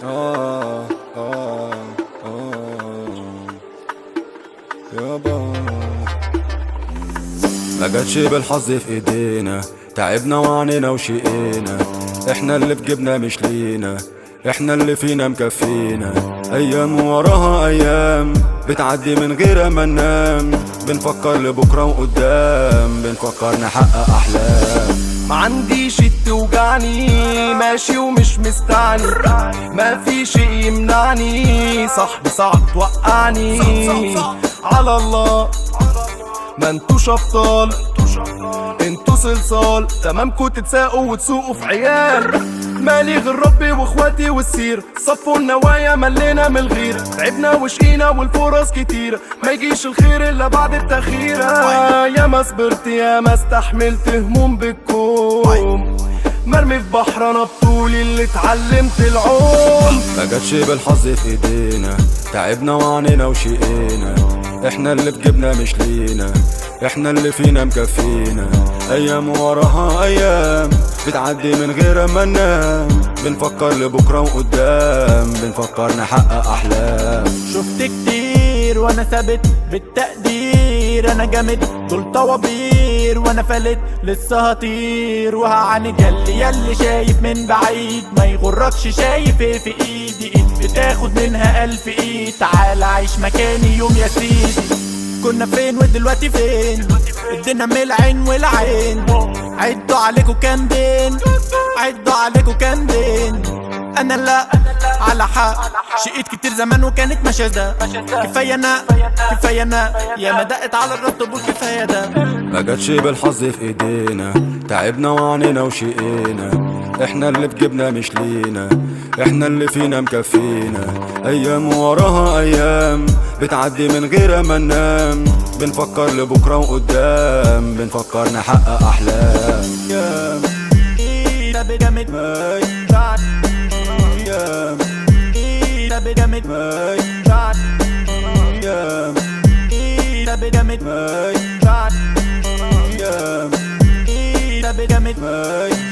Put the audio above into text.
آه آه آه يابا ما جاتش بالحظ في ايدينا، تعبنا وعنينا وشقينا، احنا اللي في جيبنا مش لينا، احنا اللي فينا مكفينا. ايام وراها ايام بتعدي من غير ما ننام، بنفكر لبكره وقدام، بنفكر نحقق احلام. ما عنديش توجعني، ماشي ومش مستعني، ما في شيء يمنعني، صاحبي صعب توقعني. على الله ما انتوش ابطال، انتو صلصال، تمامكو تتساقوا وتسوقوا في عيال. مالي غير ربي واخواتي والسير، صفوا النوايا ملينا من الغير، تعبنا وشقينا والفرص كتير، ما يجيش الخير الا بعد التخيرة. يا ما صبرت يا ما استحملت هموم بالكوم، مرمي في بحر انا بطولي اللي اتعلمت العوم. ما جاتش بالحظ في ايدينا، تعبنا وعنينا وشقينا، احنا اللي في جيبنا مش لينا، احنا اللي فينا مكفينا. ايام وراها ايام بتعدي من غير ما ننام، بنفكر لبكره وقدام، بنفكر نحقق احلام. شفت كتير وانا ثابت بالتقدير، انا جامد دول طوابير وانا فلت لسه هطير وهعاند. ياللي شايف من بعيد ما يغركش، شايف ايه في ايدي؟ ايد بتاخد منها 1000 ايد، تعال عيش مكاني يوم يا سيدي. كنا فين ودلوقتي فين؟ ادينا من العين والعين، عدوا عليكوا كام دين، عدوا عليكوا كام دين. انا لا على حق، شقيت كتير زمان وكانت مشاده، كفايه انا كفايه انا، يا ما دقت على الرد طب كفايه ده. ما جاتش بالحظ في ايدينا، تعبنا وعنينا وشقينا، احنا اللي في جيبنا مش لينا، احنا اللي فينا مكفينا. ايام وراها ايام بتعدي من غير ما ننام، بنفكر لبكره وقدام، بنفكر نحقق احلام. يا جامد يا جامد يا جامد يا جامد